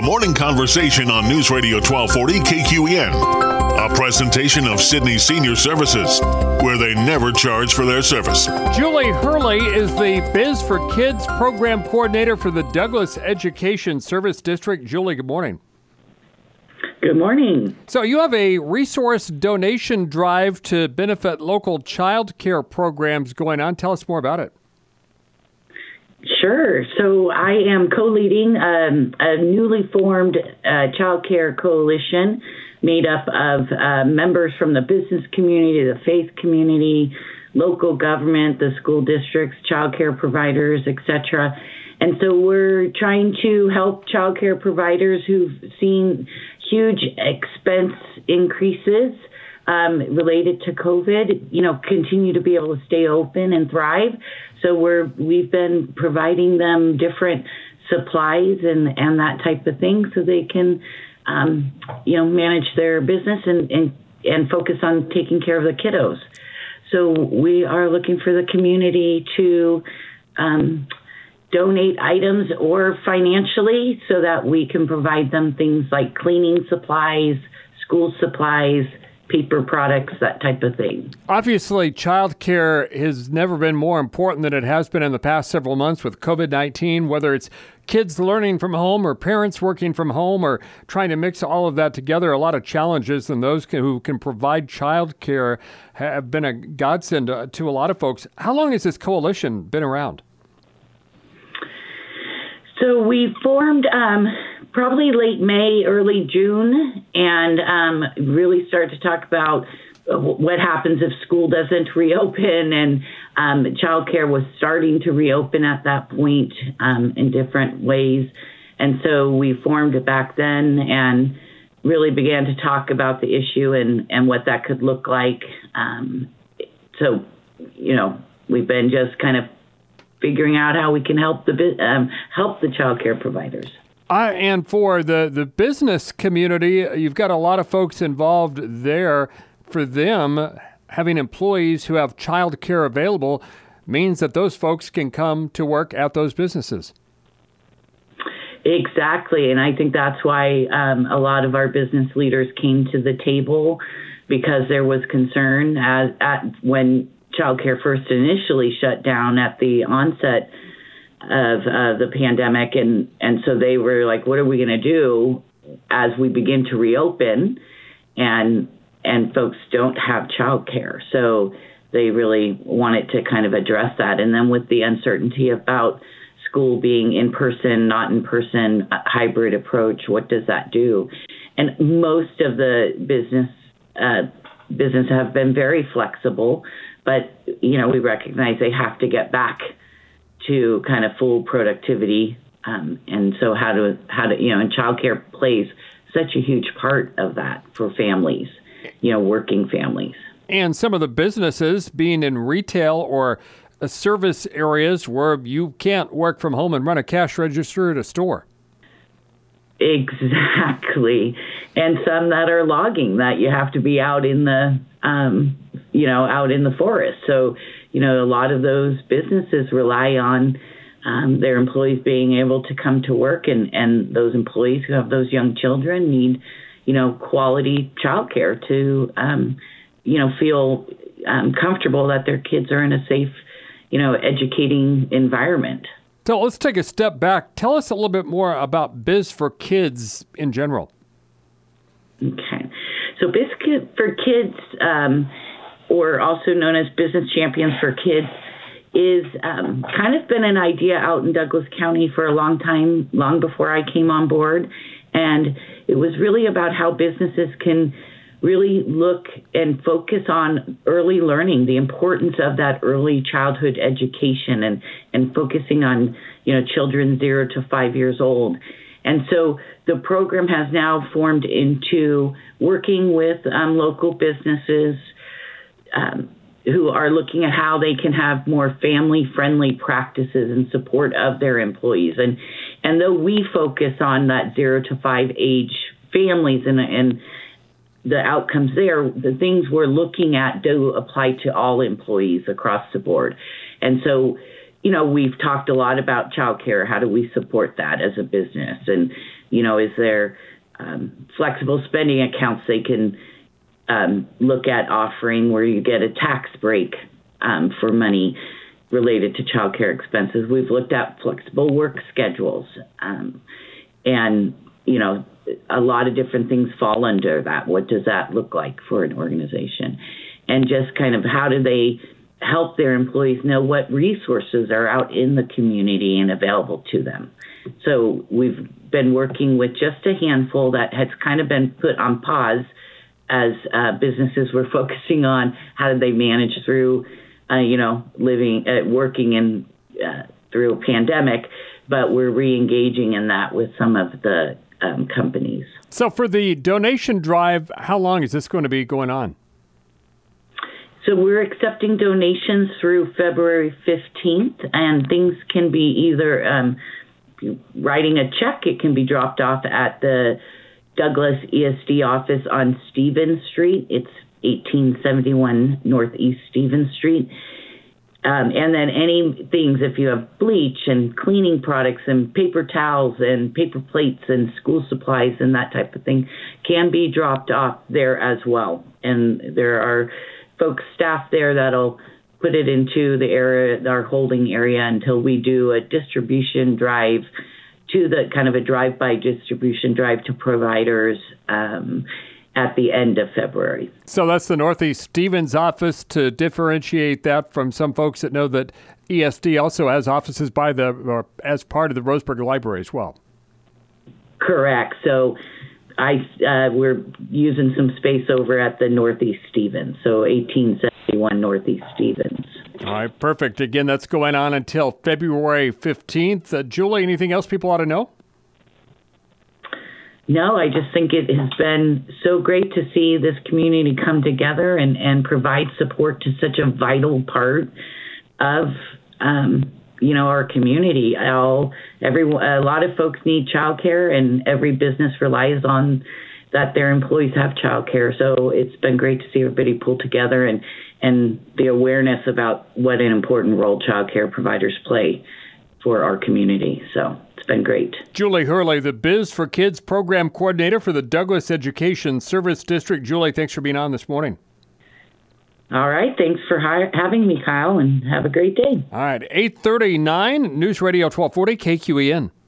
morning conversation on News Radio 1240 KQEN. A presentation of Sydney Senior Services, where they never charge for their service. Julie Hurley is the Biz for Kids program coordinator for the Douglas Education Service District. Julie, good morning. Good morning. So you have a resource donation drive to benefit local child care programs going on. Tell us more about it. Sure. So I am co-leading a newly formed child care coalition made up of members from the business community, the faith community, local government, the school districts, child care providers, etc. And so we're trying to help child care providers who've seen huge expense increases related to COVID, continue to be able to stay open and thrive. So we've been providing them different supplies and that type of thing so they can, manage their business and focus on taking care of the kiddos. So we are looking for the community to donate items or financially so that we can provide them things like cleaning supplies, school supplies, paper products, that type of thing. Obviously, child care has never been more important than it has been in the past several months with COVID-19, whether it's kids learning from home or parents working from home or trying to mix all of that together. A lot of challenges, and those who can provide child care have been a godsend to a lot of folks. How long has this coalition been around? So we formed probably late May, early June, and really start to talk about what happens if school doesn't reopen. And childcare was starting to reopen at that point in different ways. And so we formed it back then and really began to talk about the issue and what that could look like. We've been just kind of figuring out how we can help the child care providers. And for the business community, you've got a lot of folks involved there. For them, having employees who have child care available means that those folks can come to work at those businesses. Exactly. And I think that's why a lot of our business leaders came to the table, because there was concern when childcare first initially shut down at the onset of the pandemic. And so they were like, what are we going to do as we begin to reopen and folks don't have childcare? So they really wanted to kind of address that. And then with the uncertainty about school being in person, not in person, hybrid approach, what does that do? And most of the business have been very flexible, but we recognize they have to get back to kind of full productivity, and so how to and childcare plays such a huge part of that for families, working families. And some of the businesses being in retail or service areas where you can't work from home and run a cash register at a store. Exactly. And some that are logging, that you have to be out in the, out in the forest. So, a lot of those businesses rely on their employees being able to come to work, and those employees who have those young children need, quality childcare to, feel comfortable that their kids are in a safe, educating environment. So let's take a step back. Tell us a little bit more about Biz for Kids in general. Okay. So Biz for Kids, or also known as Business Champions for Kids, is kind of been an idea out in Douglas County for a long time, long before I came on board. And it was really about how businesses can really look and focus on early learning, the importance of that early childhood education and focusing on, children 0 to 5 years old. And so the program has now formed into working with local businesses who are looking at how they can have more family-friendly practices in support of their employees. And though we focus on that 0 to 5 age families and the outcomes there, the things we're looking at do apply to all employees across the board. And so, we've talked a lot about childcare. How do we support that as a business? And, is there flexible spending accounts they can look at offering where you get a tax break for money related to childcare expenses. We've looked at flexible work schedules, and a lot of different things fall under that. What does that look like for an organization? And just kind of how do they help their employees know what resources are out in the community and available to them? So we've been working with just a handful that has kind of been put on pause as businesses were focusing on how do they manage through, working in through a pandemic. But we're re-engaging in that with some of the companies. So for the donation drive, how long is this going to be going on? So we're accepting donations through February 15th, and things can be either writing a check. It can be dropped off at the Douglas ESD office on Stevens Street. It's 1871 Northeast Stevens Street. And then any things, if you have bleach and cleaning products and paper towels and paper plates and school supplies and that type of thing, can be dropped off there as well. And there are folks, staff there that'll put it into the area, our holding area, until we do a distribution drive to the kind of a drive-by distribution drive to providers at the end of February. So that's the Northeast Stevens office, to differentiate that from some folks that know that ESD also has offices as part of the Roseburg Library as well. Correct. So we're using some space over at the Northeast Stevens, so 1871 Northeast Stevens. All right, perfect. Again, that's going on until February 15th. Julie, anything else people ought to know? No, I just think it has been so great to see this community come together and provide support to such a vital part of, our community. A lot of folks need childcare, and every business relies on that their employees have childcare. So it's been great to see everybody pull together and the awareness about what an important role childcare providers play for our community. So it's been great. Julie Hurley, the Biz for Kids Program Coordinator for the Douglas Education Service District. Julie, thanks for being on this morning. All right. Thanks for having me, Kyle, and have a great day. All right. 8:39, News Radio 1240, KQEN.